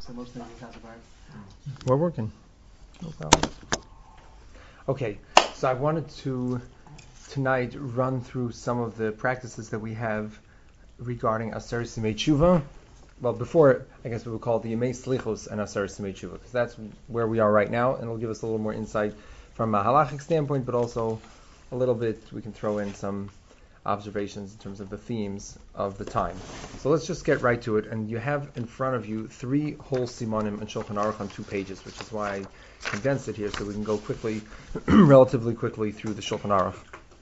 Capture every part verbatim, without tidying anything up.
So most things in Casa Bar. We're working. No problem. Okay, so I wanted to tonight run through some of the practices that we have regarding Aseres Yemei Tshuva. Well, before, I guess we would call it the Yemei Slichos and Aseres Yemei Tshuva, because that's where we are right now, and it'll give us a little more insight from a halachic standpoint, but also a little bit, we can throw in some observations in terms of the themes of the time. So let's just get right to it, and you have in front of you three whole simanim and Shulchan Aruch on two pages, which is why I condensed it here, so we can go quickly, relatively quickly through the Shulchan Aruch.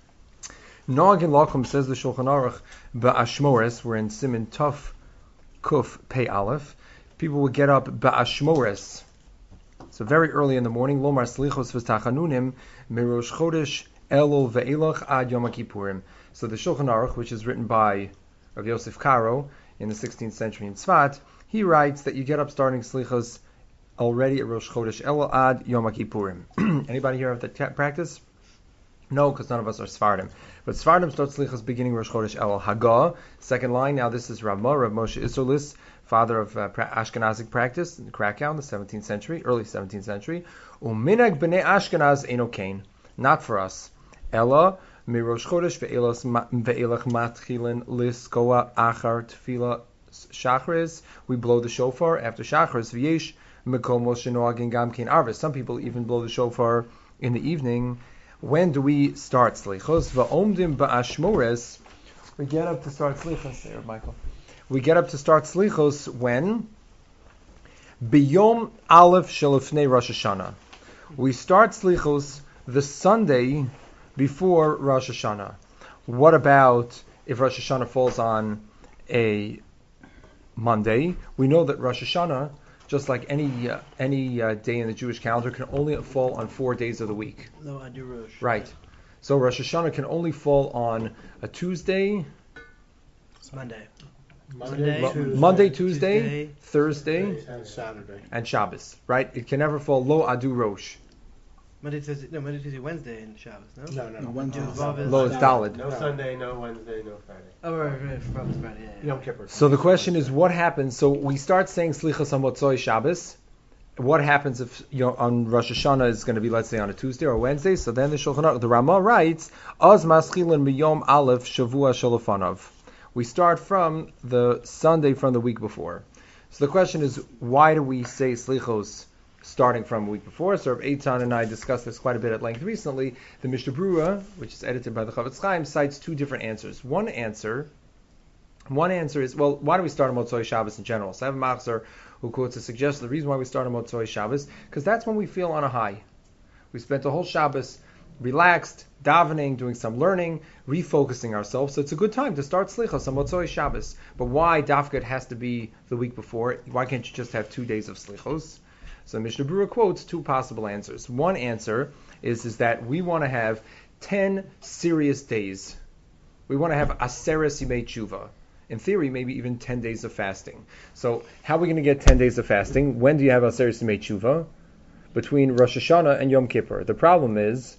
Noag and Lakum says the Shulchan Aruch, Ba'ashmores, we're in Siman Tuf Kuf Pei Aleph, people would get up Ba'ashmores, so very early in the morning, Lomar Slichos V'Tachanunim, Mirosh Chodesh Elul Ve'elach Ad Yom Kippurim. So the Shulchan Aruch, which is written by Rav Yosef Karo in the sixteenth century in Tzfat, he writes that you get up starting Slichos already at Rosh Chodesh Elul Ad Yom Kippurim. Anybody here have that t- practice? No, because none of us are Sfardim. But Sfardim starts Slichos beginning Rosh Chodesh Elul Hagah. Second line, now this is Rav Mo, Rav Moshe Isserlis, father of uh, Ashkenazic practice in Krakow in the seventeenth century, early seventeenth century. Uminag b'nei Ashkenaz eno kain. Not for us. Ella mirosh chodesh ve'elach matchilin liskoa achar tefila shachris. We blow the shofar after shachris. V'yesh mekomos shenoagin gam kain arvis. Some people even blow the shofar in the evening. When do we start slichos? Va'omdim ba'ashmores. We get up to start slichos there, Michael. We get up to start slichos when? Biyom Aleph Shelifnei Rosh Hashanah. We start slichos the Sunday before Rosh Hashanah. What about if Rosh Hashanah falls on a Monday? We know that Rosh Hashanah, just like any uh, any uh, day in the Jewish calendar, can only fall on four days of the week. No, I do Rosh. Right. So Rosh Hashanah can only fall on a Tuesday. It's Monday. Monday, Mo- Tuesday, Monday, Tuesday, Tuesday, Thursday, and Saturday. and Shabbos. Right? It can never fall Lo Adu Rosh. Monday, Tuesday, no, Monday, Tuesday, Wednesday, and Shabbos, no? No, no, no. Wednesday. Jews, Vav is- Lo is Daled. No Sunday, no Wednesday, no Friday. Oh, right, right, for Shabbos, Friday, yeah, yeah. Yom Kippur. So the question is, what happens? So we start saying Slichas on Motzoi Shabbos. What happens if you know, on Rosh Hashanah is going to be, let's say, on a Tuesday or Wednesday? So then the Shulchan Aruch, the Ramah writes, Az maschilin miyom aleph shavua shalofanav. We start from the Sunday from the week before. So the question is, why do we say Slichos starting from a week before? So Rav Eitan and I discussed this quite a bit at length recently. The Mishnah Berurah, which is edited by the Chavetz Chaim, cites two different answers. One answer, one answer is, well, why do we start on Motzoi Shabbos in general? So I have a Machzer who quotes a suggestion. The reason why we start on Motzoi Shabbos, because that's when we feel on a high. We spent the whole Shabbos relaxed, davening, doing some learning, refocusing ourselves. So it's a good time to start Slichos on Motzoi Shabbos. But why Dafka it has to be the week before? Why can't you just have two days of Slichos? So Mishnah Berurah quotes two possible answers. One answer is, is that we want to have ten serious days. We want to have Aseres Yemei Tshuva. In theory, maybe even ten days of fasting. So how are we going to get ten days of fasting? When do you have Aseres Yemei Tshuva? Between Rosh Hashanah and Yom Kippur. The problem is,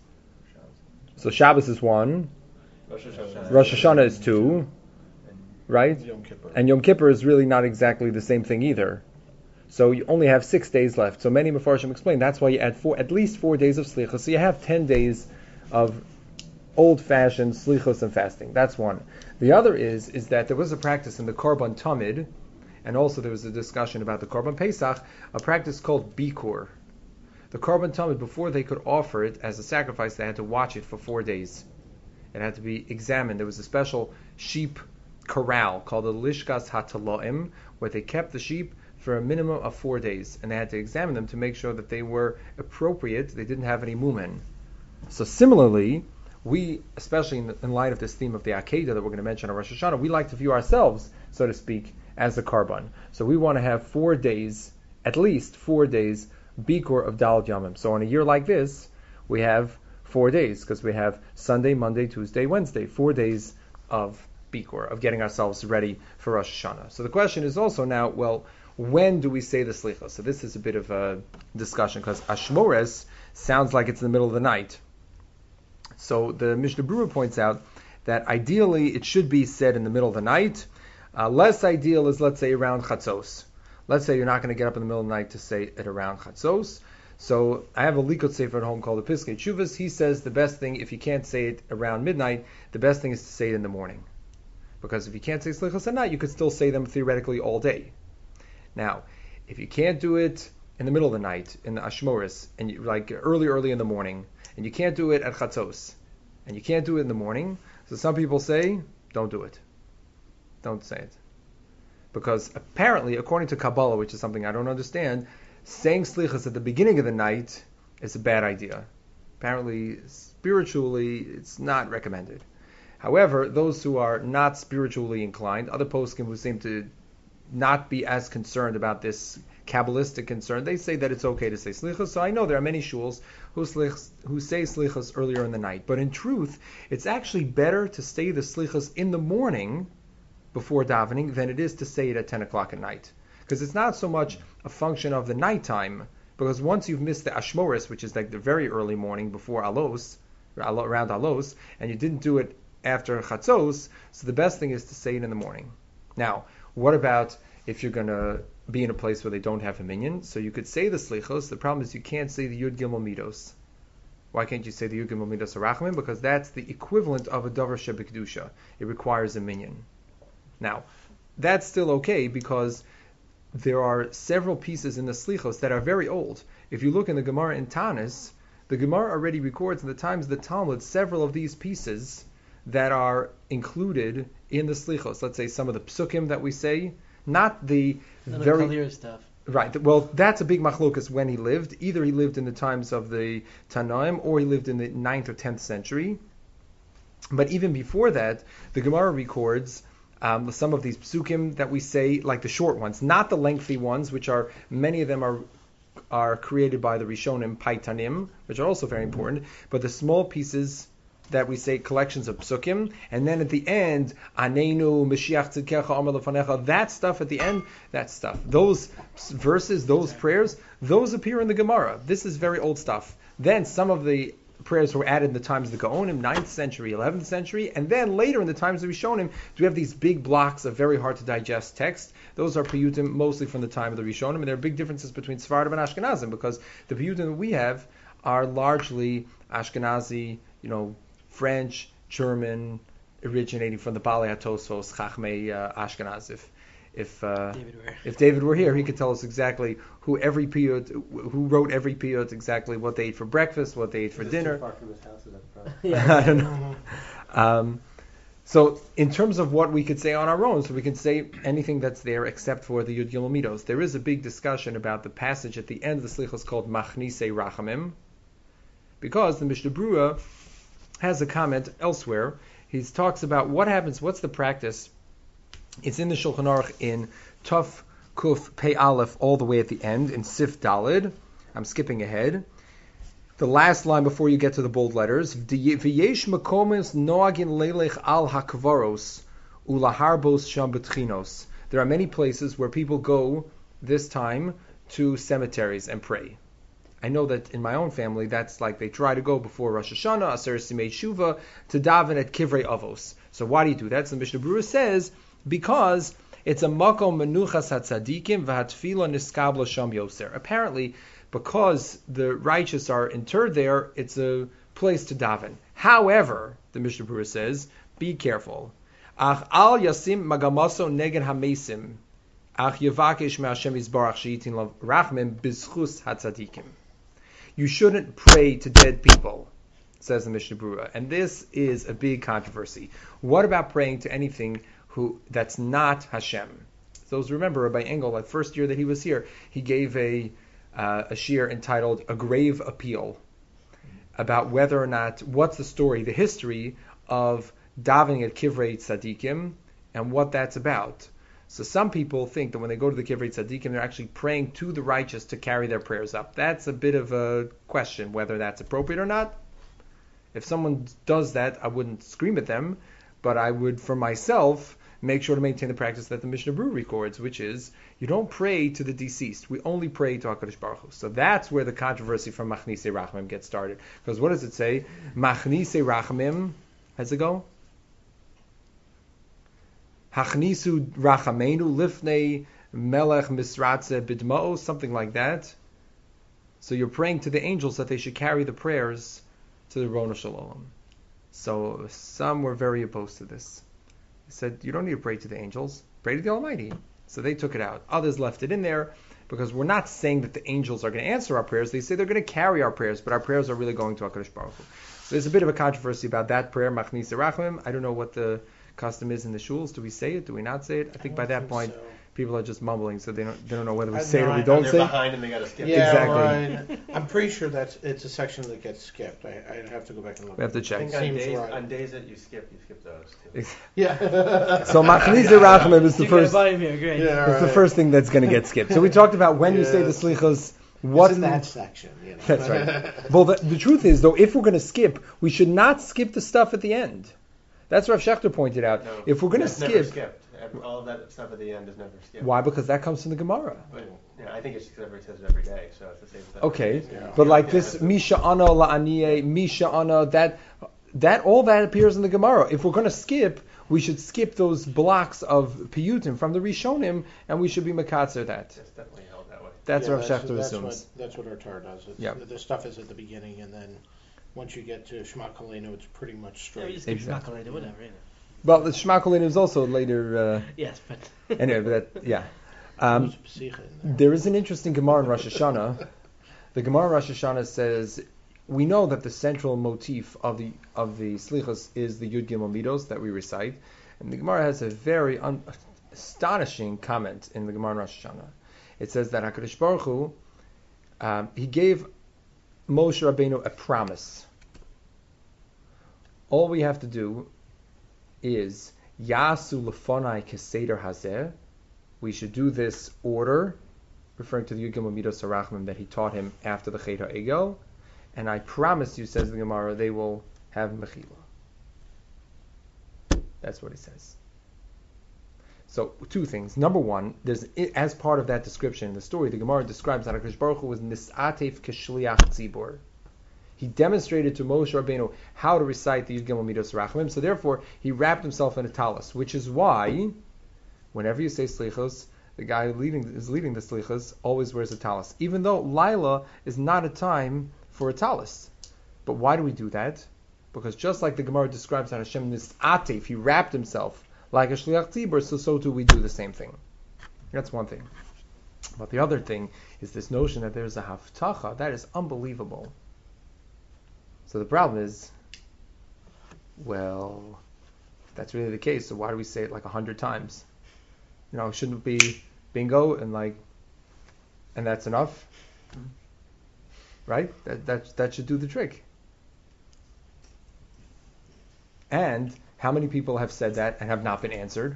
so Shabbos is one, Rosh Hashanah, Rosh Hashanah is two, right? Yom Kippur. And Yom Kippur is really not exactly the same thing either. So you only have six days left. So many Mefarshim explain that's why you add four, at least four days of Slichos. So you have ten days of old-fashioned Slichos and fasting. That's one. The other is is that there was a practice in the Korban Tamid, and also there was a discussion about the Korban Pesach, a practice called Bikur. The Korban Tamid, before they could offer it as a sacrifice, they had to watch it for four days. It had to be examined. There was a special sheep corral called the Lishkas HaTalaim, where they kept the sheep for a minimum of four days, and they had to examine them to make sure that they were appropriate, they didn't have any mumen. So similarly, we, especially in, the, in light of this theme of the Akedah that we're going to mention on Rosh Hashanah, we like to view ourselves, so to speak, as the Karban. So we want to have four days, at least four days, Bikur of Daled Yamim. So on a year like this, we have four days, because we have Sunday, Monday, Tuesday, Wednesday, four days of Bikur, of getting ourselves ready for Rosh Hashanah. So the question is also now, well, when do we say the Slichos? So this is a bit of a discussion, because Ashmores sounds like it's in the middle of the night. So the Mishnah Berurah points out that ideally it should be said in the middle of the night. Uh, less ideal is, let's say, around Chatzos. Let's say you're not going to get up in the middle of the night to say it around Chatzos. So I have a Likut Sefer at home called the Piskei Teshuvos. He says the best thing, if you can't say it around midnight, the best thing is to say it in the morning. Because if you can't say Slichos at night, you could still say them theoretically all day. Now, if you can't do it in the middle of the night, in the Ashmoris, and you, like early, early in the morning, and you can't do it at Chatzos, and you can't do it in the morning, so some people say, don't do it. Don't say it. Because apparently, according to Kabbalah, which is something I don't understand, saying Slichos at the beginning of the night is a bad idea. Apparently, spiritually, it's not recommended. However, those who are not spiritually inclined, other poskim who seem to not be as concerned about this Kabbalistic concern, they say that it's okay to say Slichos. So I know there are many shuls who, slichos, who say Slichos earlier in the night. But in truth, it's actually better to say the Slichos in the morning before davening than it is to say it at ten o'clock at night. Because it's not so much a function of the nighttime, because once you've missed the Ashmoris, which is like the very early morning before Alos, around Alos, and you didn't do it after Chatzos, so the best thing is to say it in the morning. Now, what about if you're going to be in a place where they don't have a minyan? So you could say the Slichos. The problem is you can't say the Yud Gimel Midos. Why can't you say the Yud Gimel Midos Arachmin? Because that's the equivalent of a Davar Shebekdusha. It requires a minyan. Now, that's still okay because there are several pieces in the Slichos that are very old. If you look in the Gemara in Tanis, the Gemara already records in the times of the Talmud several of these pieces that are included in the Slichos. Let's say some of the psukim that we say, not the None very... of the stuff. Right. Well, that's a big machlokas when he lived. Either he lived in the times of the Tanaim or he lived in the ninth or tenth century. But even before that, the Gemara records um, some of these psukim that we say, like the short ones, not the lengthy ones, which are, many of them are are created by the Rishonim, Paitanim, which are also very important, but the small pieces that we say, collections of psukim, and then at the end, Anenu, Mashiach Tzidkecha, Amar Lefanecha, that stuff at the end, that stuff. Those verses, those prayers, those appear in the Gemara. This is very old stuff. Then some of the prayers were added in the times of the Gaonim, ninth century, eleventh century, and then later in the times of the Rishonim, we have these big blocks of very hard to digest text. Those are piyutim mostly from the time of the Rishonim, and there are big differences between Sephardim and Ashkenazim, because the piyutim that we have are largely Ashkenazi, you know, French, German, originating from the Balei HaTosfos, Chachmei uh, Ashkenaz. If if, uh, David were. if David were here, he could tell us exactly who every piyut, who wrote every piyut, exactly what they ate for breakfast, what they ate for Is dinner. Too far from his house, is that the problem? Yeah. I don't know. Um, so in terms of what we could say on our own, so we can say anything that's there except for the Yud Gimel Midos. There is a big discussion about the passage at the end of the Slichos called Machnise Rachamim, because the Mishnah Berurah has a comment elsewhere. He talks about what happens, what's the practice. It's in the Shulchan Aruch in Tuf Kuf Pei Aleph all the way at the end in Sif Dalid. I'm skipping ahead. The last line before you get to the bold letters. V'yesh makomis noagin leilech al hakvaros ulaharbos sham betchinos. There are many places where people go this time to cemeteries and pray. I know that in my own family, that's like they try to go before Rosh Hashanah, Aser Simei Shuva, to daven at Kivrei Avos. So why do you do that? So the Mishnah Berurah says, because it's a makom menuchas hatzadikim v'hatfila niskabla sham yoser. Apparently, because the righteous are interred there, it's a place to daven. However, the Mishnah Berurah says, be careful. Ach al yasim magamaso negen hamesim. Ach yevakesh me'Hashem yizbarach sheyitin lav rachmim bizchus hatzadikim. You shouldn't pray to dead people, says the Mishnah Berurah. And this is a big controversy. What about praying to anything who that's not Hashem? Those remember Rabbi Engel, that first year that he was here, he gave a uh, a shiur entitled A Grave Appeal about whether or not, what's the story, the history of davening at Kivrei Tzadikim and what that's about. So some people think that when they go to the Kivrei Tzadikim, they're actually praying to the righteous to carry their prayers up. That's a bit of a question whether that's appropriate or not. If someone does that, I wouldn't scream at them, but I would, for myself, make sure to maintain the practice that the Mishnah Berurah records, which is, you don't pray to the deceased. We only pray to HaKadosh Baruch Hu. So that's where the controversy from Machnise Rachamim gets started. Because what does it say? Machnise Rachamim, how's it go? Hachnisu rachamenu lifnei Melech Misratze Bidma'o, something like that. So you're praying to the angels that they should carry the prayers to the Ribbono Shel Olam. So some were very opposed to this. They said, you don't need to pray to the angels, pray to the Almighty. So they took it out. Others left it in there because we're not saying that the angels are going to answer our prayers. They say they're going to carry our prayers, but our prayers are really going to HaKadosh Baruch Hu. So there's a bit of a controversy about that prayer, Machnis Rachmim. I don't know what the custom is in the shuls. Do we say it? Do we not say it? I think I by that think point, so. people are just mumbling, so they don't they don't know whether we I- say it no, or we I- don't They're say it. behind and they got to skip. Yeah, Exactly. right. I'm pretty sure that's it's a section that gets skipped. I, I'd have to go back and look. We have to I check. think on Seems days, right. on days that you skip, you skip those too. Yeah. So Machnis Rachmim is the You got a first. volume here, great. Yeah, It's the right. first thing that's going to get skipped. So we talked about when you say the Yes. slichos, what It's in that section. You know. That's right. Well, the, the truth is, though, if we're going to skip, we should not skip the stuff at the end. That's what Rav Shechter pointed out. No, if we're going to that's never skip, skipped. Every- All of that stuff at the end is never skipped. why? Because that comes from the Gemara. But, yeah, I think it's because everybody says it every day, so it's the same stuff. Okay, Yeah. but like Yeah, this that's- Misha Ana La'aniye, Misha Ana, that that all that appears in the Gemara. If we're going to skip, we should skip those blocks of piyutim from the Rishonim, and we should be makatzer that. It's definitely held that way. That's Yeah, what Rav Shechter that's assumes. What, that's what our Torah does. It's, Yep. The stuff is at the beginning, and then once you get to Shema Kolenu, it's pretty much Yeah, we straight. just keep Exactly. exactly. whatever. You know. Well, the Shema Kolenu is also later. Uh, Yes, but anyway, but that yeah. Um, There's Psicha in there. There is an interesting Gemara in Rosh Hashanah. The Gemara in Rosh Hashanah says, we know that the central motif of the of the Slichos is the Yud Gimel Midos that we recite, and the Gemara has a very un- astonishing comment in the Gemara in Rosh Hashanah. It says that HaKadosh Baruch Hu, um, he gave Moshe Rabbeinu a promise. All we have to do is Yasu Lefonai Keseder Hazeh. We should do this order, referring to the Yud Gimel Midos Harachmim that he taught him after the Chet HaEgel, and I promise you, says the Gemara, they will have Mechila. That's what he says. So, two things. Number one, there's as part of that description in the story, the Gemara describes that HaKadosh Baruch Hu was Nis'atef Keshliach Tzibor. He demonstrated to Moshe Rabbeinu how to recite the Yud Gimel Midos Harachmim, so therefore he wrapped himself in a talis, which is why whenever you say slichos, the guy leading is leading the slichos always wears a talis, even though Laila is not a time for a talis. But why do we do that? Because just like the Gemara describes how Hashem Nis'atef, he wrapped himself like a shliach tzibur, so so too we do the same thing. That's one thing. But the other thing is this notion that there's a haftacha that is unbelievable. So the problem is, well, if that's really the case, so why do we say it like a hundred times? You know, shouldn't it be bingo and like, and that's enough, right? That that that should do the trick. And how many people have said that and have not been answered?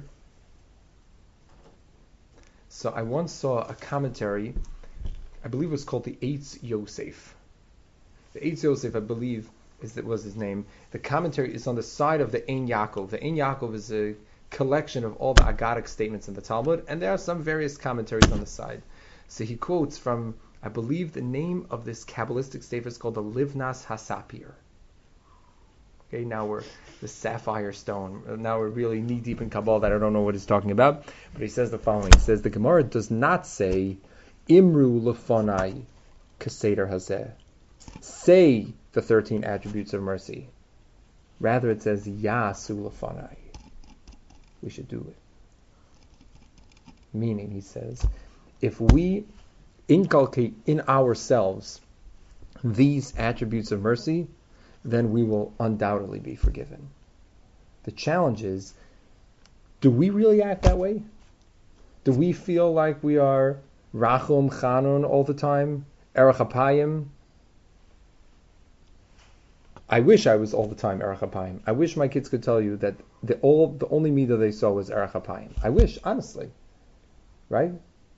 So I once saw a commentary, I believe it was called the Eitz Yosef. The Eitz Yosef, I believe, is that was his name. The commentary is on the side of the Ein Yaakov. The Ein Yaakov is a collection of all the Agadic statements in the Talmud, and there are some various commentaries on the side. So he quotes from, I believe the name of this Kabbalistic statement is called the Livnas Hasapir. Okay, now we're the sapphire stone. Now we're really knee deep in Kabbalah that I don't know what he's talking about. But he says the following. He says the Gemara does not say Imru Lefonai Keseder Hazeh. Say the thirteen attributes of mercy. Rather it says Yasu Lefonai. We should do it. Meaning, he says, if we inculcate in ourselves these attributes of mercy, then we will undoubtedly be forgiven. The challenge is, do we really act that way? Do we feel like we are Rachum Chanun all the time? Erech Apayim? I wish I was all the time Erech Apayim. I wish my kids could tell you that the all the only midah they saw was Erech Apayim. I wish, honestly. Right?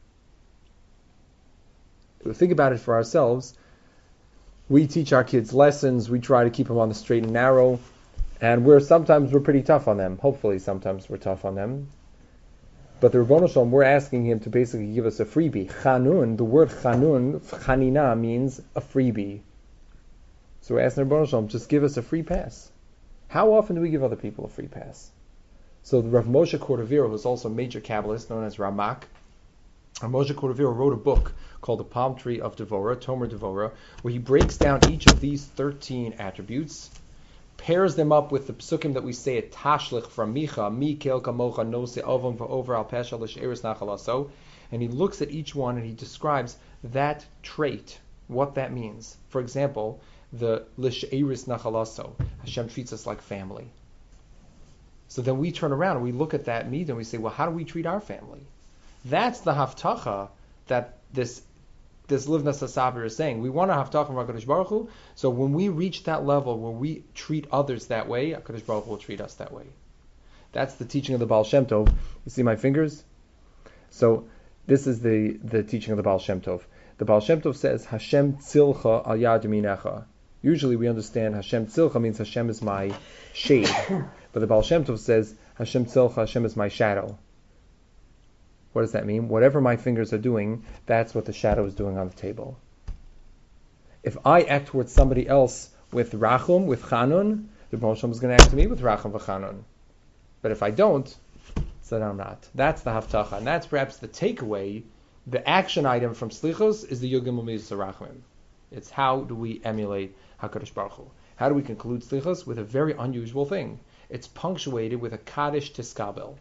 Think about it for ourselves. We teach our kids lessons. We try to keep them on the straight and narrow, and we're sometimes we're pretty tough on them. Hopefully, sometimes we're tough on them. But the Ribbono Shel Olam, we're asking him to basically give us a freebie. Chanun, the word chanun, chanina means a freebie. So we're asking the Ribbono Shel Olam, just give us a free pass. How often do we give other people a free pass? So the Rav Moshe Cordovero, who's also a major Kabbalist known as Ramak, Moshe Cordovero wrote a book called The Palm Tree of Devora, Tomer Devora, where he breaks down each of these thirteen attributes, pairs them up with the psukim that we say at Tashlich from Micha, Mi Kel Kamocha Nose Ovon V'Over Al Pesha L'She'eris Nachalaso, and he looks at each one and he describes that trait, what that means. For example, the L'She'eris Nachalaso, Hashem treats us like family. So then we turn around and we look at that meat and we say, well, how do we treat our family? That's the haftacha that this this Livnas HaSabir is saying. We want a haftacha from HaKadosh Baruch Hu, so when we reach that level where we treat others that way, HaKadosh Baruch Hu will treat us that way. That's the teaching of the Baal Shem Tov. You see my fingers? So this is the, the teaching of the Baal Shem Tov. The Baal Shem Tov says, Hashem tzilcha al yad yaminecha. Usually we understand Hashem tzilcha means Hashem is my shade. But the Baal Shem Tov says, Hashem tzilcha, Hashem is my shadow. What does that mean? Whatever my fingers are doing, that's what the shadow is doing on the table. If I act towards somebody else with rachum, with chanun, the Baal Shem is going to act to me with rachum v'chanun. But if I don't, so then I'm not. That's the haftacha. And that's perhaps the takeaway. The action item from Slichos is the Yugim U'Midas Rachmim. It's how do we emulate HaKadosh Baruch Hu? How do we conclude Slichos? With a very unusual thing. It's punctuated with a Kaddish Tiskabel.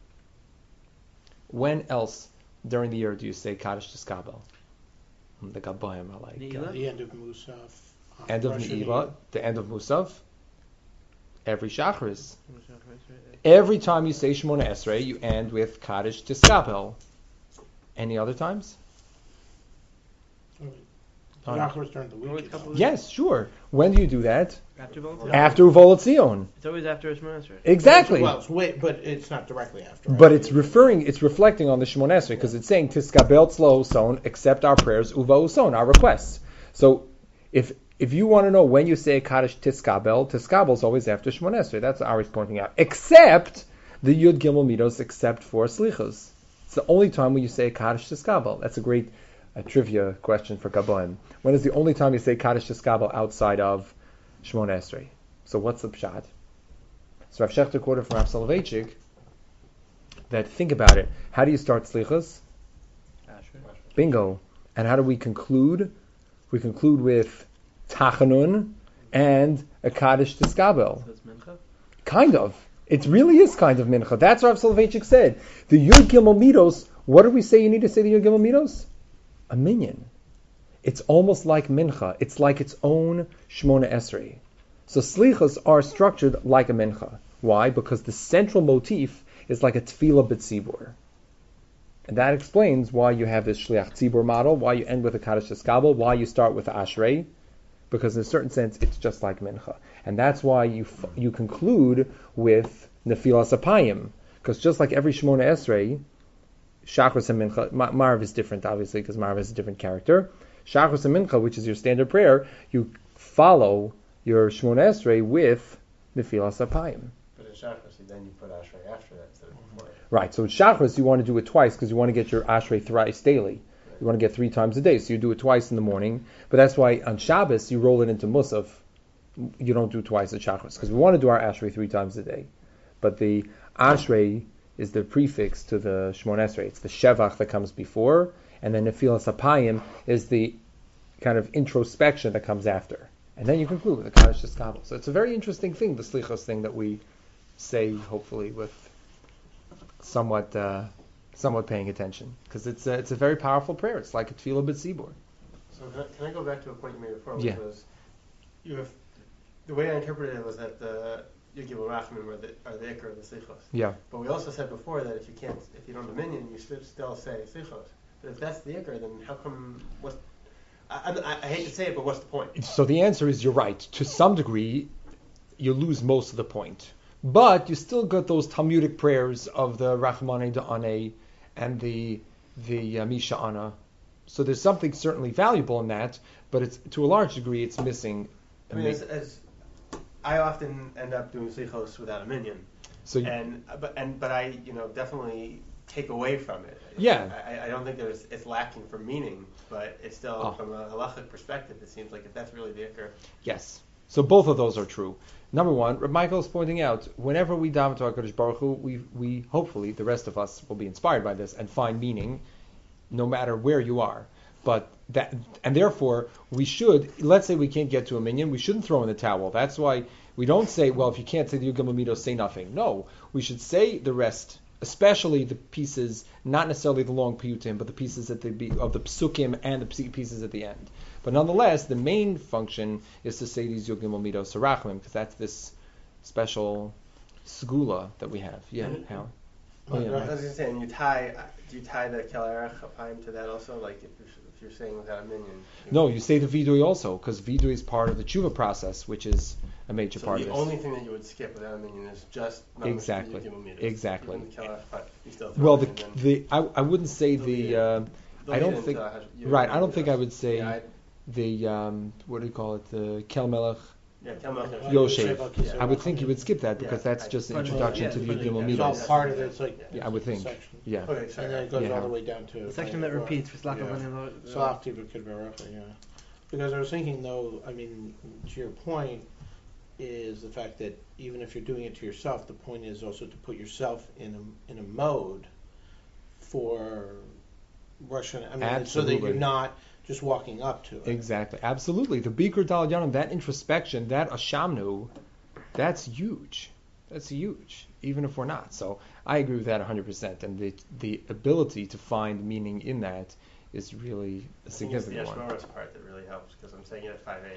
When else during the year do you say Kaddish Tiskabel? The Gabayim are like... Uh, the end of Musaf. Uh, end of Rosh Ne'ilah, Hashanah. the end of Musaf. Every Shacharis. Every time you say Shemona Esrei, you end with Kaddish Tiskabel. Any other times? Shacharis during the week. Yes, sure. When do you do that? After Volta? After Uvolat Zion. It's always after Shemona Esrei. Exactly. Well, it's wait, but it's not directly after. Right? But it's referring, it's reflecting on the Shemona Esrei because it's saying Tiskabel Tzlo Son, accept our prayers, Uva Uson, our requests. So if if you want to know when you say Kaddish Tiskabel, Tiskabel is always after Shemona Esrei. That's what Ari's pointing out. Except the Yud Gimel Midos, except for Slichos. It's the only time when you say Kaddish Tiskabel. That's a great uh, trivia question for Gaboim. When is the only time you say Kaddish Tiskabel outside of Shemona Esrei? So what's the pshat? So Rav Shechter quoted from Rav Soloveitchik that, think about it, how do you start Slichos? Bingo. And how do we conclude? We conclude with Tachanun and a Kaddish Tiskabel. So it's Mincha? Kind of. It really is kind of mincha. That's what Rav Soloveitchik said. The Yud Gimel Midos, what do we say you need to say the Yud Gimel Midos? A minyan. It's almost like mincha. It's like its own Shemona Esrei. So slichos are structured like a mincha. Why? Because the central motif is like a tefillah b'tzibur. And that explains why you have this shliach tzibur model, why you end with a kaddish tiskabel, why you start with a ashrei. Because in a certain sense, it's just like mincha. And that's why you f- you conclude with nefilas apayim. Because just like every Shemona Esrei, Shachris and Mincha, Ma- Marv is different, obviously, because Marv is a different character. Shachris and Mincha, which is your standard prayer, you follow your Shemona Esrei with nefilas apayim. But in Shachris, then you put Ashrei after that instead of before. Right, so in Shachris, you want to do it twice, because you want to get your Ashrei thrice daily. You want to get three times a day, so you do it twice in the morning. But that's why on Shabbos you roll it into Musaf. You don't do it twice at Shachris, because we want to do our Ashrei three times a day. But the Ashrei is the prefix to the Shemona Esrei. It's the Shevach that comes before, and then Nefilas Apayim is the kind of introspection that comes after. And then you conclude with the Kaddish Tiskabel. So it's a very interesting thing, the Slichos thing that we say, hopefully, with somewhat... Uh, somewhat paying attention, because it's a, it's a very powerful prayer. It's like a tefillah b'tzibur. So can I, can I go back to a point you made before, which Yeah. was, you have, the way I interpreted it was that the Yud Gimel Rachmim are the, are the Iker of the Slichos. Yeah. But we also said before that if you can't, if you don't dominion, you should still say Slichos. But if that's the Iker, then how come, what, I, I, I hate to say it, but what's the point? So the answer is you're right. To some degree, you lose most of the point. But you still got those Talmudic prayers of the Rachmane Da'aneh and the the uh, Misha Ana. So there's something certainly valuable in that, but it's to a large degree it's missing. I mean, as, as I often end up doing Slichos without a minion. So you, and but and but I you know definitely take away from it. Yeah. I, I don't think there's it's lacking for meaning, but it's still Oh. from a halachic perspective. It seems like if that's really the ikar. yes. So both of those are true. Number one, Reb Michael is pointing out, whenever we daven to HaKadosh Baruch Hu, we, we hopefully, the rest of us will be inspired by this and find meaning no matter where you are. But that, and therefore, we should, let's say we can't get to a minyan, we shouldn't throw in the towel. That's why we don't say, well, if you can't say the Yud Gimel Midos, say nothing. No, we should say the rest, especially the pieces, not necessarily the long piyutim, but the pieces at the of the psukim and the pieces at the end. But nonetheless, the main function is to say these Yud Gimel Midos Sarachlim, because that's this special segula that we have. Yeah, how? Oh, yeah. I was just saying, you tie, do you tie the Kelarach Apayim to that also? Like if you're, if you're saying without a minion? No, you say the vidui also, because vidui is part of the tshuva process, which is a major so part of this. the only thing that you would skip without a minion is just exactly, exactly. The well, the the I, I wouldn't say the uh, I don't think uh, right. I don't think I would say yeah, the um, what do you call it, the Kel Melech. Yeah, Yoshev. Yeah. I would think you would skip that because yeah, that's just an I, introduction yeah, to the Yud Gimel It's all Midos. part of it. It's like yeah, I would think. Section. Yeah. Okay, sorry. And then it goes yeah. all the way down to the section that repeats for Slach yeah. Salachti v'Kid Baruch, yeah. Because I was thinking though, I mean, to your point, is the fact that even if you're doing it to yourself, the point is also to put yourself in a in a mode for Russian. I mean, Absolutely. so that you're not just walking up to it. Exactly, absolutely. The Bikur Dal Yanim, that introspection, that Ashamnu, that's huge. That's huge, even if we're not. So I agree with that one hundred percent. And the the ability to find meaning in that is really a significant one. It's the Ashmoros part that really helps because I'm saying it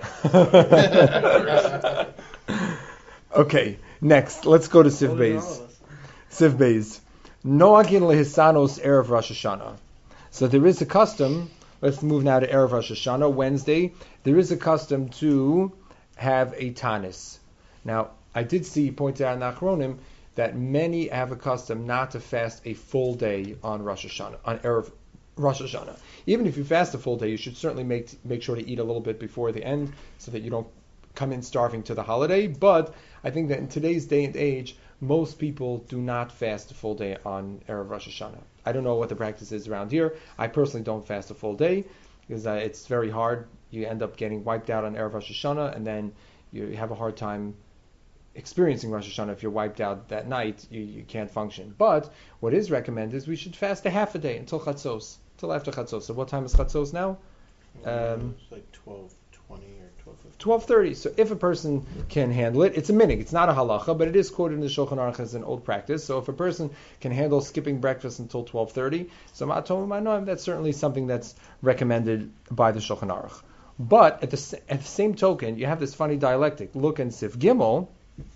at five a.m. Okay, next, let's go to Siv Beis. Siv Beis. Noagin lehisanos erev Rosh Hashanah. So there is a custom. Let's move now to Erev Rosh Hashanah, Wednesday. There is a custom to have a tanis. Now, I did see, pointed out in Achronim, that many have a custom not to fast a full day on Rosh Hashanah, on Erev Rosh Hashanah. Even if you fast a full day, you should certainly make make sure to eat a little bit before the end so that you don't come in starving to the holiday. But I think that in today's day and age, most people do not fast a full day on Erev Rosh Hashanah. I don't know what the practice is around here. I personally don't fast a full day because uh, it's very hard. You end up getting wiped out on Erev Rosh Hashanah, and then you have a hard time experiencing Rosh Hashanah. If you're wiped out that night, you, you can't function. But what is recommended is we should fast a half a day until Chatzos, until after Chatzos. So what time is Chatzos now? Um, it's like twelve twenty or twelve fifty. twelve thirty. So if a person can handle it, it's a minig. It's not a halacha, but it is quoted in the Shulchan Aruch as an old practice. So if a person can handle skipping breakfast until twelve thirty, so that's certainly something that's recommended by the Shulchan Aruch. But at the, at the same token, you have this funny dialectic. Look in Sif Gimel.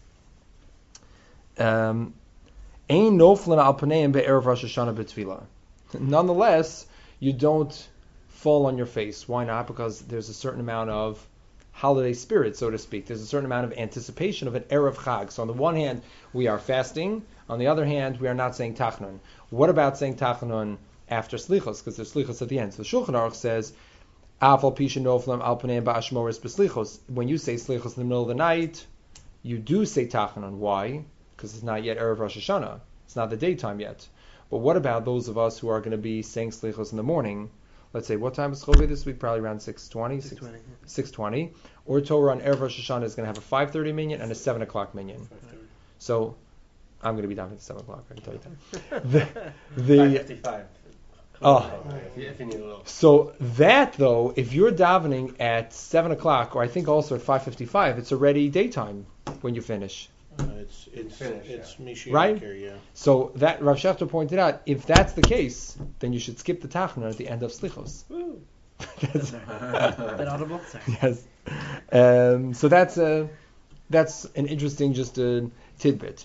Um, Ein noflin al paneim be'erev Rosh Hashanah b'tefillah. Nonetheless, you don't fall on your face. Why not? Because there's a certain amount of holiday spirit, so to speak. There's a certain amount of anticipation of an Erev Chag. So on the one hand, we are fasting. On the other hand, we are not saying Tachnun. What about saying Tachnun after Slichos? Because there's Slichos at the end. So the Shulchan Aruch says, Afal Pisha Noflam Al Paneim Ba'ashmoris B'Slichos. When you say Slichos in the middle of the night, you do say Tachnun. Why? Because it's not yet Erev Rosh Hashanah. It's not the daytime yet. But what about those of us who are going to be saying Slichos in the morning? Let's say, what time is Chovei this week? Probably around six twenty. six twenty. Or Torah on Erev Rosh Hashanah is going to have a five thirty minyan and a seven o'clock minyan. So, I'm going to be down at seven o'clock, I can tell you that. the, the, five fifty-five. Oh. If you, if you need a little. So, that though, if you're davening at seven o'clock, or I think also at five fifty-five, it's already daytime when you finish. Uh, it's it's Finish, it's yeah. Mishiach Right? here, yeah. So that Rav Shechter pointed out, if that's the case, then you should skip the Tachnun at the end of Slichos. Woo. That's- That audible? Sorry. yes. Um, so that's a that's an interesting just a tidbit.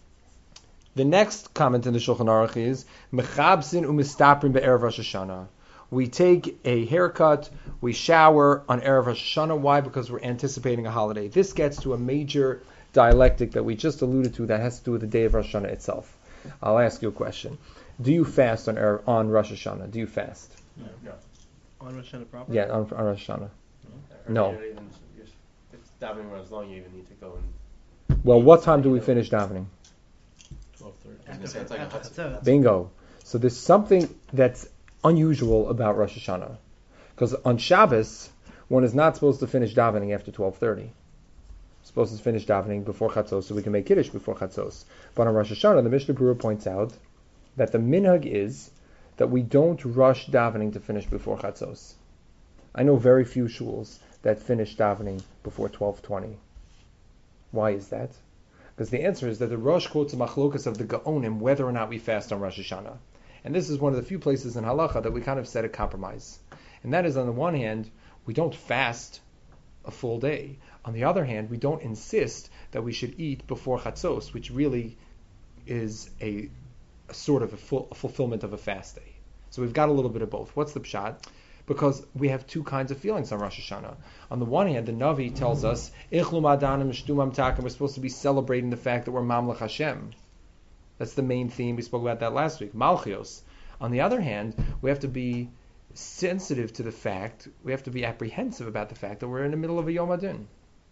The next comment in the Shulchan Aruch is Mechabsin umistaprin be'erev Rosh Hashanah. We take a haircut, we shower on Erev Rosh Hashanah. Why? Because we're anticipating a holiday. This gets to a major dialectic that we just alluded to that has to do with the day of Rosh Hashanah itself. I'll ask you a question. Do you fast on Erev, on Rosh Hashanah? Do you fast? No. no. On Rosh Hashanah proper? Yeah, on, on Rosh Hashanah. Or No. you don't even, if it's davening runs long, you even need to go and. Well, what time do we finish davening? twelve thirty. I was gonna say, it's like a After Chatzot. Chatzot. Bingo. So there's something that's unusual about Rosh Hashanah. Because on Shabbos, one is not supposed to finish davening after twelve thirty. Supposed to finish davening before Chatzos so we can make Kiddush before Chatzos. But on Rosh Hashanah, the Mishnah Berurah points out that the minhag is that we don't rush davening to finish before chatzos. I know very few shuls that finish davening before twelve twenty. Why is that? Because the answer is that the Rosh quotes a machlokas of the Gaonim whether or not we fast on Rosh Hashanah. And this is one of the few places in halacha that we kind of set a compromise. And that is, on the one hand, we don't fast a full day. On the other hand, we don't insist that we should eat before chatzos, which really is a, a sort of a, full, a fulfillment of a fast day. So we've got a little bit of both. What's the pshat? Because we have two kinds of feelings on Rosh Hashanah. On the one hand, the Navi tells us, Ichlu ma'adanim shtumam takim, we're supposed to be celebrating the fact that we're Mamlech Hashem. That's the main theme. We spoke about that last week, Malchios. On the other hand, we have to be sensitive to the fact, we have to be apprehensive about the fact that we're in the middle of a Yom Adin.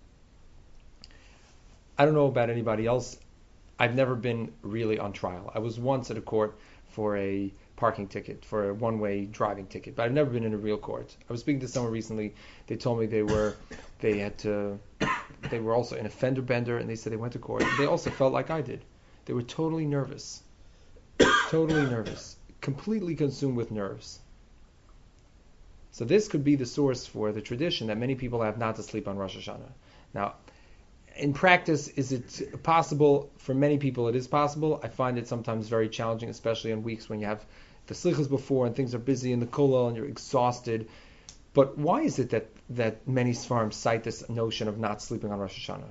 I don't know about anybody else. I've never been really on trial. I was once at a court for a parking ticket, for a one-way driving ticket, but I've never been in a real court. I was speaking to someone recently. They told me they were, they had to, they were also in a fender bender, and they said they went to court. They also felt like I did. They were totally nervous, totally nervous, completely consumed with nerves. So this could be the source for the tradition that many people have not to sleep on Rosh Hashanah. Now, in practice, is it possible? For many people, it is possible. I find it sometimes very challenging, especially on weeks when you have the slichas before and things are busy in the kollel and you're exhausted. But why is it that, that many Sfarim cite this notion of not sleeping on Rosh Hashanah?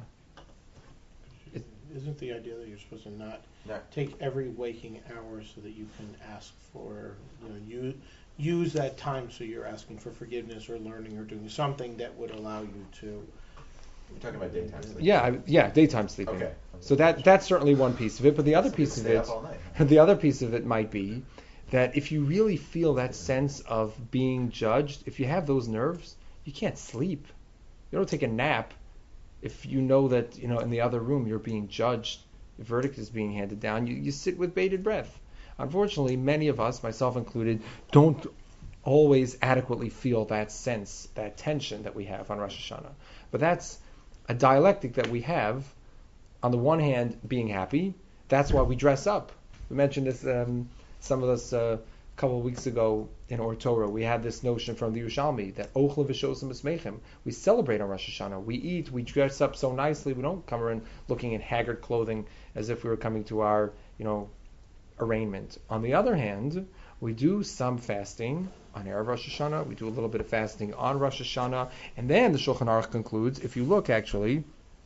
It, Isn't the idea that you're supposed to not No. take every waking hour so that you can ask for, you know, you use that time so you're asking for forgiveness or learning or doing something that would allow you to. You're talking about daytime sleep. Yeah, I, yeah, daytime sleeping. Okay. So that that's certainly one piece of it. But the other piece of Stay it, up all night. the other piece of it might be that if you really feel that sense of being judged, if you have those nerves, you can't sleep. You don't take a nap if you know that, you know, in the other room you're being judged, the verdict is being handed down. You, you sit with bated breath. Unfortunately, many of us, myself included, don't always adequately feel that sense, that tension that we have on Rosh Hashanah. But that's a dialectic that we have. On the one hand, being happy. That's why we dress up. We mentioned this, um, some of us, uh, a couple of weeks ago in Or Torah. We had this notion from the Yerushalmi that Ochle v'shosim esmeichim. We celebrate on Rosh Hashanah. We eat. We dress up so nicely. We don't come around looking in haggard clothing as if we were coming to our, you know, arraignment. On the other hand, we do some fasting on Erev Rosh Hashanah. We do a little bit of fasting on Rosh Hashanah. And then the Shulchan Aruch concludes, if you look actually,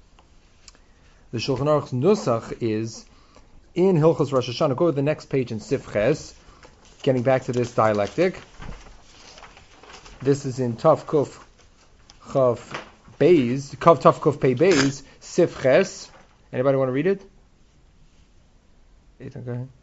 the Shulchan Aruch's nusach is in Hilchos Rosh Hashanah. Go to the next page in Sif Ches, getting back to this dialectic. This is in Tav Kuf Chav Beis, Kav Tav Kuf Pei Beis, Sif Ches. Anybody want to read it? Ethan, go ahead.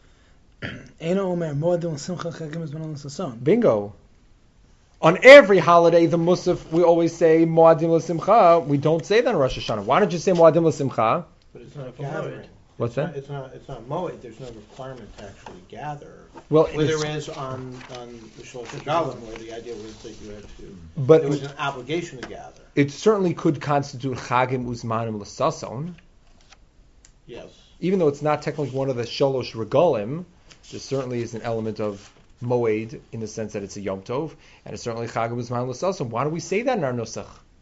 Bingo. On every holiday, the Musaf, we always say Moadim L'Simcha. We don't say that on Rosh Hashanah. Why don't you say Moadim L'Simcha? But it's not For gathering. Moed. What's It's not- that? It's not. It's not moed. There's no requirement to actually gather. Well, Where it's- there is on on the Shlosh Galim, where the idea was that you had to. but There was an obligation to gather. it certainly could constitute Chagim Uzmanim L'Sason. Yes. Even though it's not technically one of the Sholosh Regalim, there certainly is an element of Moed in the sense that it's a Yom Tov, and it's certainly Chagim Uzmanim L'Sason. Why do we say that in our Nusach?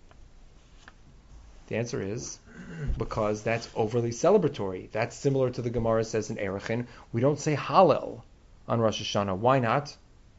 The answer is because that's overly celebratory. That's similar to the Gemara says in Erechin. We don't say Hallel on Rosh Hashanah. Why not?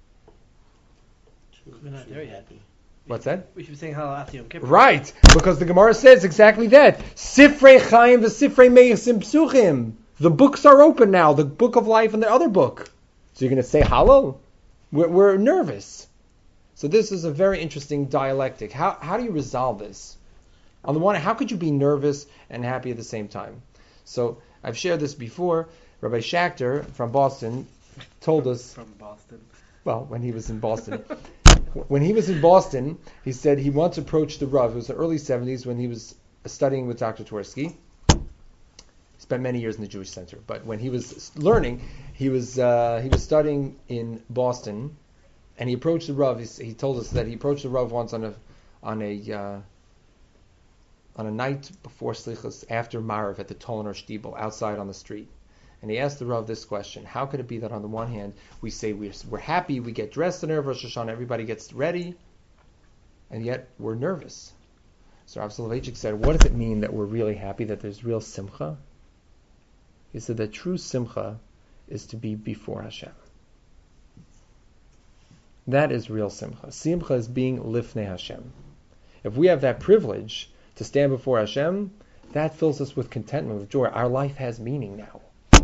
We're not there yet. What's that? We should be saying Hallel after Yom Kippur. Right, because the Gemara says exactly that. Sifrei Chaim v'Sifrei Meisim Psuchim. The books are open now. The book of life and the other book. So you're going to say Hallel? We're, we're nervous. So this is a very interesting dialectic. How how do you resolve this? On the one hand, how could you be nervous and happy at the same time? So I've shared this before. Rabbi Schachter from Boston told us, From Boston. well, when he was in Boston, when he was in Boston, he said he once approached the Rav. It was the early seventies when he was studying with Doctor Twersky. He spent many years in the Jewish Center, but when he was learning, he was uh, he was studying in Boston, and he approached the Rav. He, he told us that he approached the Rav once on a on a uh, on a night before Slichos, after Marav at the Tolner Shtibel, outside on the street. And he asked the Rav this question: how could it be that on the one hand we say we're, we're happy, we get dressed in Erev Rosh Hashanah, everybody gets ready, and yet we're nervous? So Rav Soloveitchik said, what does it mean that we're really happy, that there's real simcha? He said that true simcha is to be before Hashem. That is real simcha. Simcha is being lifnei Hashem. If we have that privilege to stand before Hashem, that fills us with contentment, with joy. Our life has meaning now.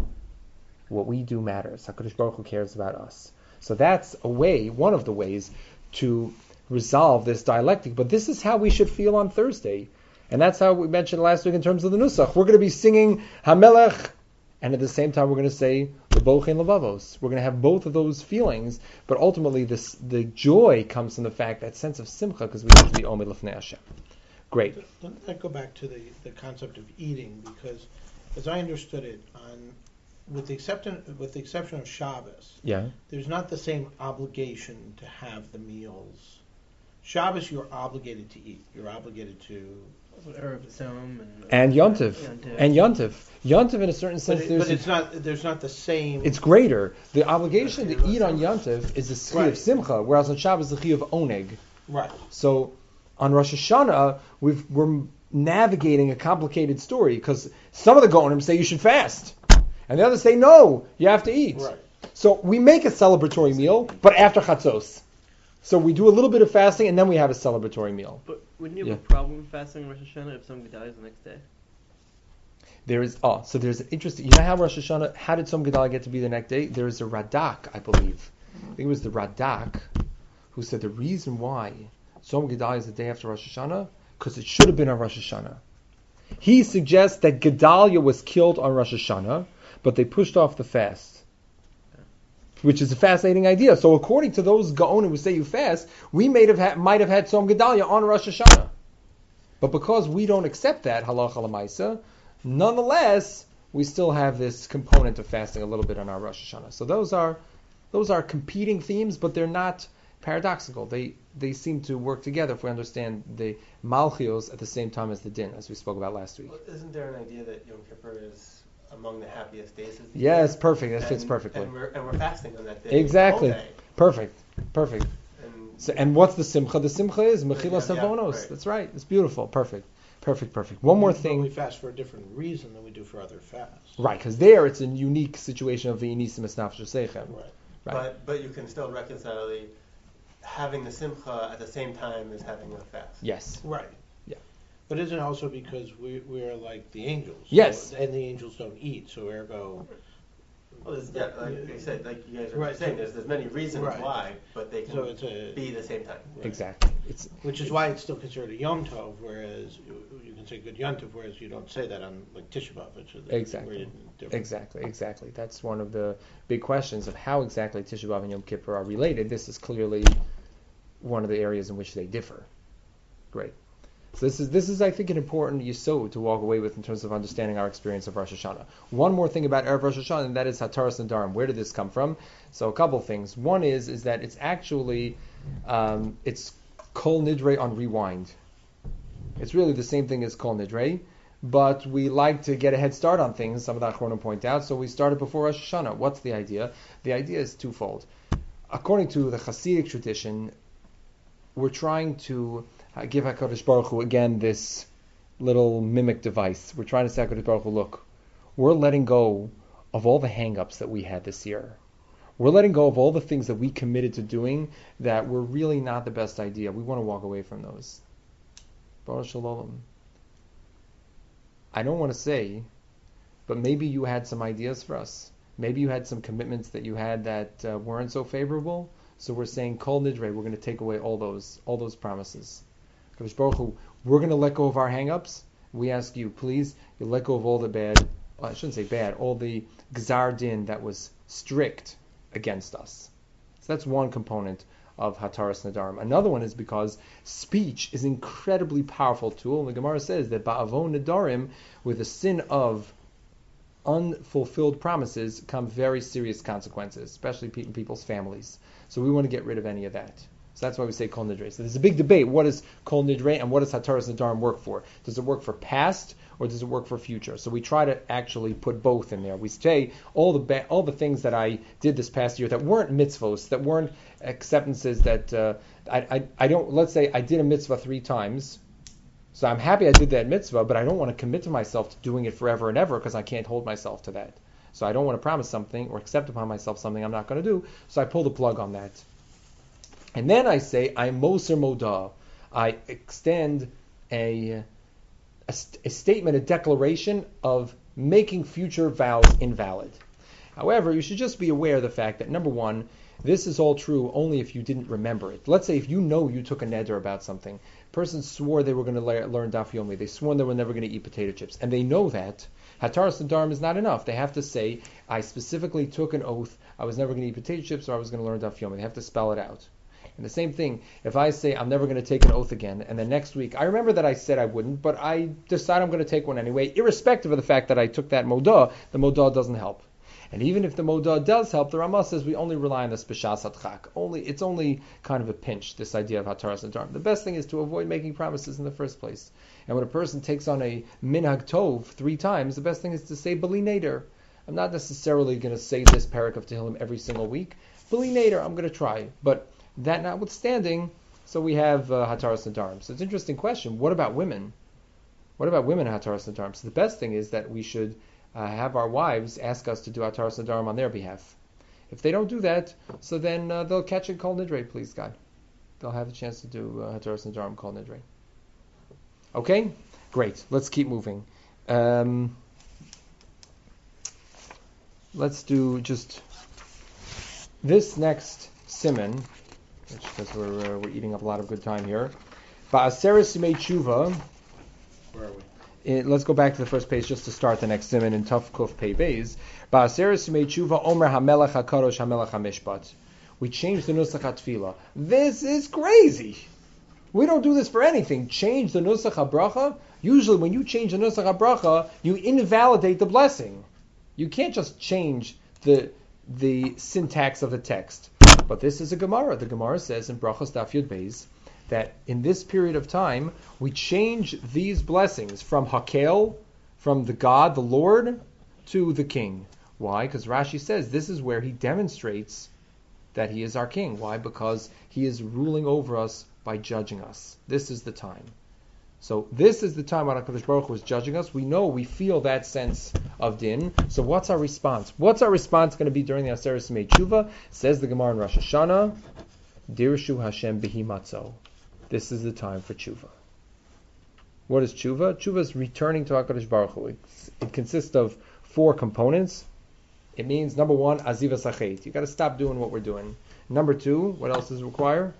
What we do matters. HaKadosh Baruch Hu cares about us. So that's a way, one of the ways, to resolve this dialectic. But this is how we should feel on Thursday. And that's how we mentioned last week in terms of the Nusach. We're going to be singing HaMelech, and at the same time we're going to say L'bochein Levavos. We're going to have both of those feelings, but ultimately this, the joy comes from the fact, that sense of simcha, because we have to be Omed L'fnei Hashem. Great. Doesn't that go back to the, the concept of eating? Because as I understood it, on with the exception with the exception of Shabbos, Yeah. there's not the same obligation to have the meals. Shabbos, you're obligated to eat. You're obligated to. Erev Tzom and And Yontif. Yontif. And Yontif. Yontif, in a certain But, sense, it, there's but a- it's not. There's not the same. it's greater. The obligation to eat on Yontif is the schiyuv Right. of simcha, whereas on Shabbos the schiyuv of oneg. right. So on Rosh Hashanah, we've, we're navigating a complicated story, because some of the Gaonim say you should fast, and the others say no, you have to eat. Right. So we make a celebratory meal, but after Chatzos. So we do a little bit of fasting, and then we have a celebratory meal. But wouldn't you Yeah. have a problem fasting Rosh Hashanah if somebody dies the next day? There is oh, so there's an interesting. You know how Rosh Hashanah? How did Tzom Gedalia get to be the next day? There is a Radak, I believe. I think it was the Radak who said the reason why Tzom Gedalia is the day after Rosh Hashanah, because it should have been on Rosh Hashanah. He suggests that Gedalia was killed on Rosh Hashanah, but they pushed off the fast, which is a fascinating idea. So according to those Gaonim who say you fast, we might have had, might have had Tzom Gedalia on Rosh Hashanah. But because we don't accept that, halacha l'maisa, nonetheless, we still have this component of fasting a little bit on our Rosh Hashanah. So those are those are competing themes, but they're not paradoxical. They they seem to work together if we understand the Malchios at the same time as the Din, as we spoke about last week. Well, isn't there an idea that Yom Kippur is among the happiest days of the Yes, year? perfect. That fits And- perfectly. And we're, and we're fasting on that day. Exactly. all day. Perfect. Perfect. And So, and what's the simcha? The simcha is mechila Yeah, yeah, savonos. right. That's right. It's beautiful. Perfect. Perfect. Perfect. One more But we thing. fast for a different reason than we do for other fasts. Right, because there it's a unique situation of the inisim esnaf shesechem. Right. Right. But but you can still reconcile the, having the simcha at the same time as having a fast. Yes. Right. Yeah. But isn't it also because we we're like the angels? Yes. So- and the angels don't eat, so ergo. Well, there's, yeah, like I said, like you guys were Right. saying, there's there's many reasons Right. why, but they can So it's a. be the same time. Exactly. It's Which is why it's still considered a Yom Tov, whereas you, you can say good Yom Tov, whereas you don't say that on like Tisha B'Av, which is Exactly. really different. exactly, exactly. That's one of the big questions of how exactly Tisha B'Av and Yom Kippur are related. This is clearly one of the areas in which they differ. Great. So this is this is I think an important yesod to walk away with in terms of understanding our experience of Rosh Hashanah. One more thing about Erev Rosh Hashanah, and that is Hataras Nadarim. Where did this come from? So a couple things. One is is that it's actually um, it's Kol Nidre on rewind. It's really the same thing as Kol Nidre, but we like to get a head start on things. Some of the Achronim point out, so we started before Rosh Hashanah. What's the idea? The idea is twofold. According to the Hasidic tradition, we're trying to uh, give HaKadosh Baruch Hu, again, this little mimic device. We're trying to say, HaKadosh Baruch Hu, look, we're letting go of all the hang-ups that we had this year. We're letting go of all the things that we committed to doing that were really not the best idea. We want to walk away from those. Baruch Shalom. I don't want to say, but maybe you had some ideas for us. Maybe you had some commitments that you had that uh, weren't so favorable. So we're saying, Kol Nidre, we're going to take away all those all those promises. Kadosh Baruch Hu, we're going to let go of our hang-ups. We ask you, please, you let go of all the bad, well, I shouldn't say bad, all the Gzar Din that was strict against us. So that's one component of Hataras Nadarim. Another one is because speech is an incredibly powerful tool. And the Gemara says that Ba'avon Nadarim, with the sin of unfulfilled promises, come very serious consequences, especially pe- in people's families. So we want to get rid of any of that. So that's why we say Kol Nidre. So there's a big debate. What is Kol Nidre and what does Hataras Nadarim work for? Does it work for past or does it work for future? So we try to actually put both in there. We say all the ba- all the things that I did this past year that weren't mitzvos, that weren't acceptances, that uh, I, I I don't. Let's say I did a mitzvah three times. So I'm happy I did that mitzvah, but I don't want to commit to myself to doing it forever and ever because I can't hold myself to that. So I don't want to promise something or accept upon myself something I'm not going to do. So I pull the plug on that. And then I say, I'm Moser Modah. I extend a, a, a statement, a declaration of making future vows invalid. However, you should just be aware of the fact that, number one, this is all true only if you didn't remember it. Let's say if you know you took a neder about something. A person swore they were going to le- learn daf yomi. They swore they were never going to eat potato chips. And they know that. Hataras Nadarim is not enough. They have to say, I specifically took an oath I was never going to eat potato chips or I was going to learn daf yomi. They have to spell it out. And the same thing, if I say I'm never going to take an oath again, and then next week, I remember that I said I wouldn't, but I decide I'm going to take one anyway, irrespective of the fact that I took that modah, the modah doesn't help. And even if the modah does help, the Ramah says we only rely on the speshas hatchak. Only It's only kind of a pinch, this idea of hataras nadarim. The best thing is to avoid making promises in the first place. And when a person takes on a minhag tov three times, the best thing is to say bali neder. I'm not necessarily going to say this parak of Tehillim every single week. Bali neder, I'm going to try. But that notwithstanding, so we have uh, hataras nadarim. So it's an interesting question. What about women? What about women hataras nadarim? So the best thing is that we should uh, have our wives ask us to do hataras nadarim on their behalf. If they don't do that, so then uh, they'll catch it Kol Nidre, please God. They'll have the chance to do uh, hataras nadarim Kol Nidre. Okay, great. Let's keep moving. Um, let's do just this next siman. Because we're uh, we're eating up a lot of good time here. Ba'aseres Yimei Tshuva. Where are we? It, let's go back to the first page just to start the next siman in Tuf Kuf Pei Beis. Ba'aseres Yimei Tshuva Omer HaMelech HaKadosh HaMelech HaMishpat. We changed the Nusach HaTfilah. This is crazy. We don't do this for anything. Change the Nusach HaBracha. Usually when you change the Nusach HaBracha, you invalidate the blessing. You can't just change the the syntax of the text. But this is a Gemara. The Gemara says in Brachos Daf Yud Beis that in this period of time, we change these blessings from Hakel, from the God, the Lord, to the King. Why? Because Rashi says this is where he demonstrates that he is our King. Why? Because he is ruling over us by judging us. This is the time. So this is the time when HaKadosh Baruch Hu is judging us. We know, we feel that sense of din. So what's our response? What's our response going to be during the Aseres Yimei Tshuva? Says the Gemara in Rosh Hashanah, Dirshu Hashem Behi Matzo. This is the time for Tshuva. What is Tshuva? Tshuva is returning to HaKadosh Baruch Hu. It's, it consists of four components. It means, number one, Aziva Sachet. You've got to stop doing what we're doing. Number two, what else does it require?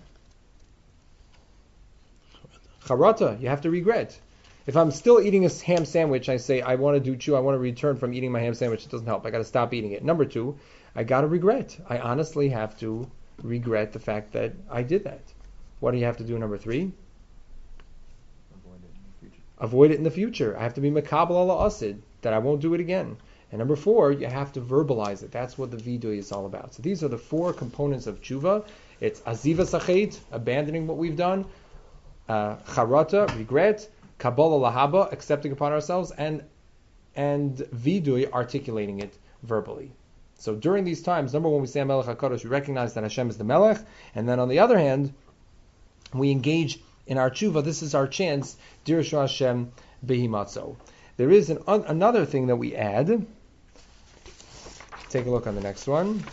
Charata, you have to regret. If I'm still eating a ham sandwich, I say, I want to do chew, I want to return from eating my ham sandwich, it doesn't help. I got to stop eating it. Number two, I got to regret. I honestly have to regret the fact that I did that. What do you have to do, number three? Avoid it in the future. Avoid it in the future. I have to be makabel ala asid, that I won't do it again. And number four, you have to verbalize it. That's what the vidui is all about. So these are the four components of tshuva. It's aziva sachet, abandoning what we've done, uh, charata, regret, kabbalah lahaba, accepting upon ourselves, and and vidui, articulating it verbally. So during these times, number one, we say Melech HaKadosh, we recognize that Hashem is the Melech, and then on the other hand, we engage in our tshuva. This is our chance, Dirshu Hashem Behi Matzo. There is an, un, another thing that we add. Take a look on the next one.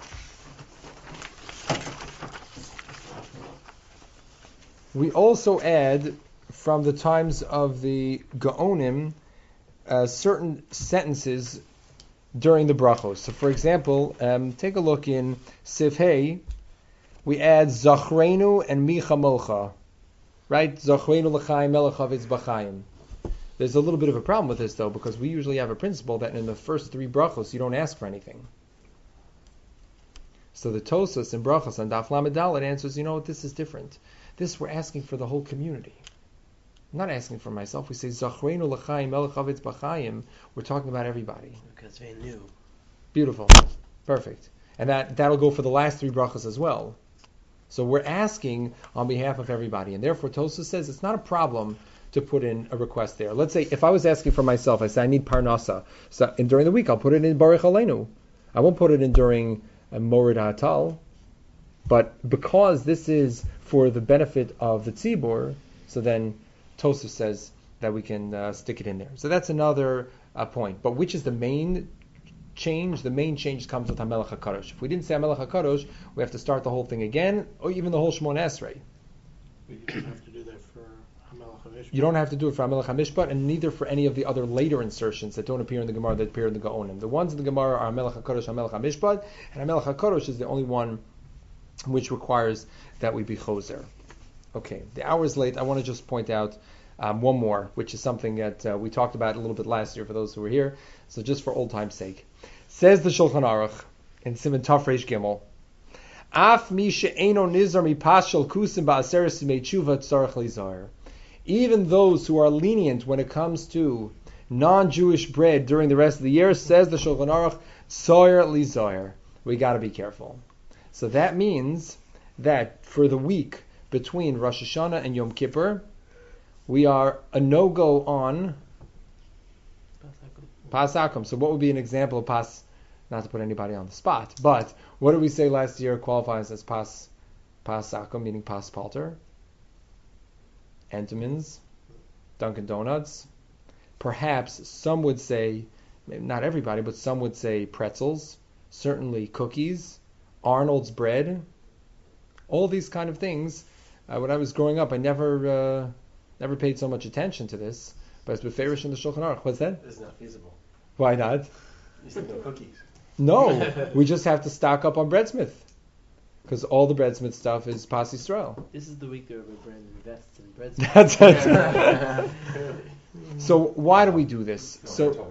We also add, from the times of the Gaonim, uh, certain sentences during the brachos. So, for example, um, take a look in Sivhei. We add Zachrenu and Micha Mocha, right? Zachrenu l'chaim melech havetz b'chaim. There's a little bit of a problem with this, though, because we usually have a principle that in the first three brachos you don't ask for anything. So the Tosas and brachos and Daf Lamed Dalet answers, you know what, this is different. This we're asking for the whole community. I'm not asking for myself. We say Zachrenu l'chaim melech havetz b'chaim. We're talking about everybody. Because they knew. Beautiful. Perfect. And that, that'll go for the last three brachos as well. So we're asking on behalf of everybody, and therefore Tosfos says it's not a problem to put in a request there. Let's say if I was asking for myself, I say I need parnasa. So and during the week I'll put it in Baruch Aleinu. I won't put it in during uh, Morid Hatal. But because this is for the benefit of the tzibur, so then Tosfos says that we can uh, stick it in there. So that's another uh, point. But which is the main change? The main change comes with HaMelech HaKadosh. If we didn't say HaMelech HaKadosh, we have to start the whole thing again, or even the whole Shemona Esrei. We don't have to do that for Hamelech HaMishpat. You don't have to do it for HaMelech HaMishpat, and neither for any of the other later insertions that don't appear in the Gemara that appear in the Gaonim. The ones in the Gemara are HaMelech HaKadosh, HaMelech HaMishpat, and HaMelech HaKadosh is the only one which requires that we be choser. Okay, the hour is late. I want to just point out um, one more, which is something that uh, we talked about a little bit last year for those who were here. So just for old time's sake. Says the Shulchan Aruch in Siman Taf Reish Gimel, Af mi she'eino nizar mi pashel kusim ba'aseres simei tshuva tzarech lizar. Even those who are lenient when it comes to non-Jewish bread during the rest of the year, says the Shulchan Aruch, tzar lizar. We got to be careful. So that means that for the week between Rosh Hashanah and Yom Kippur, we are a no-go on Pas Akum. So what would be an example of Pas, not to put anybody on the spot, but what did we say last year qualifies as Pas Pas Akum, meaning Pas Palter? Entenmann's, Dunkin' Donuts. Perhaps some would say, not everybody, but some would say pretzels, certainly cookies, Arnold's bread, all these kind of things. Uh, when I was growing up, I never uh, never paid so much attention to this, but it's beferish in the Shulchan Aruch. What's that? It's not feasible. Why not? You said no cookies. No, we just have to stock up on Breadsmith, because all the Breadsmith stuff is Pas Yisrael. This is the week where brand invests in bread. That's it. So why do we do this? So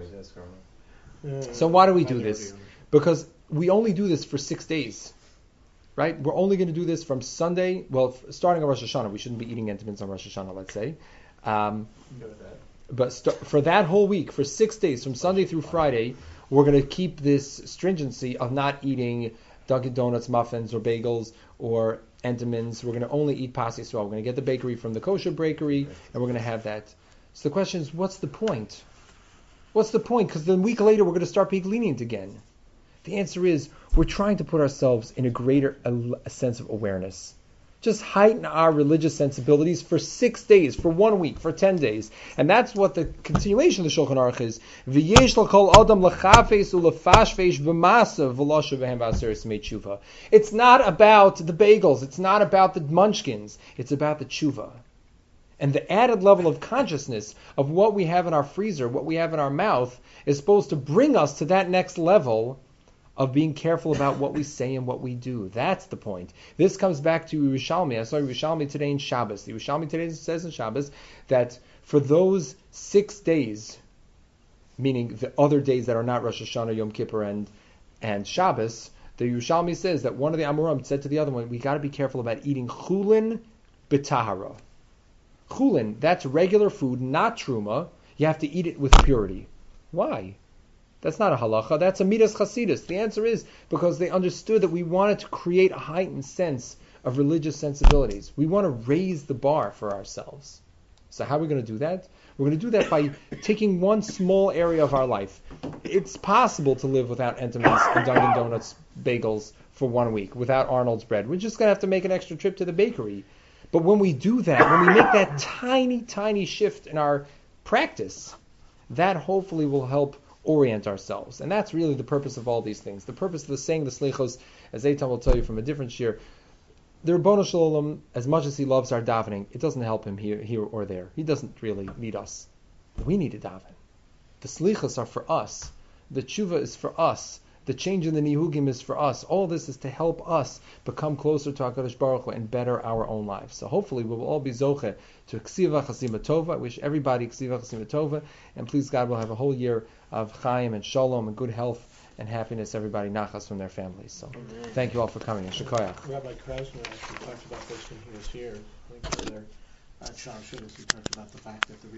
so why do we do this? Because we only do this for six days, right? We're only going to do this from Sunday, well, f- starting on Rosh Hashanah. We shouldn't be eating Entenmann's on Rosh Hashanah, let's say. Um, but st- for that whole week, for six days, from Sunday through Friday, we're going to keep this stringency of not eating Dunkin' Donuts, muffins, or bagels, or Entenmann's. We're going to only eat Pas Yisrael. We're going to get the bakery from the kosher bakery, and we're going to have that. So the question is, what's the point? What's the point? Because then a week later, we're going to start being lenient again. The answer is, we're trying to put ourselves in a greater a, a sense of awareness. Just heighten our religious sensibilities for six days, for one week, for ten days. And that's what the continuation of the Shulchan Aruch is. V'yesh l'kol adam l'chafes u'lefashfesh v'masav v'lo shebehem ba'aseres yemei tshuva. It's not about the bagels. It's not about the munchkins. It's about the tshuva. And the added level of consciousness of what we have in our freezer, what we have in our mouth, is supposed to bring us to that next level of being careful about what we say and what we do. That's the point. This comes back to Yerushalmi. I saw Yerushalmi today in Shabbos. The Yerushalmi today says in Shabbos that for those six days, meaning the other days that are not Rosh Hashanah, Yom Kippur, and and Shabbos, the Yerushalmi says that one of the Amoram said to the other one, we got to be careful about eating chulin b'tahara. Chulin, that's regular food, not truma. You have to eat it with purity. Why? That's not a halacha. That's a midas chasidus. The answer is because they understood that we wanted to create a heightened sense of religious sensibilities. We want to raise the bar for ourselves. So how are we going to do that? We're going to do that by taking one small area of our life. It's possible to live without Entenmann's and Dunkin' Donuts bagels for one week, without Arnold's bread. We're just going to have to make an extra trip to the bakery. But when we do that, when we make that tiny, tiny shift in our practice, that hopefully will help orient ourselves. And that's really the purpose of all these things. The purpose of the saying the slichos, as Eitan will tell you from a different shir, the Rebbeinu Shalom, as much as he loves our davening, it doesn't help him here, here or there. He doesn't really need us. We need to daven. The slichos are for us. The tshuva is for us. The change in the nihugim is for us. All this is to help us become closer to HaKadosh Baruch Hu and better our own lives. So hopefully we will all be zoche to Ksiva Chasima Tova. I wish everybody Ksiva Chasima Tova. And please God, we'll have a whole year of Chaim and Shalom and good health and happiness. Everybody nachas from their families. So thank you all for coming. Shikoyach. Rabbi Krasner actually talked about this when he was here. I think he was there at Sham Shuvas. He talked about the fact that the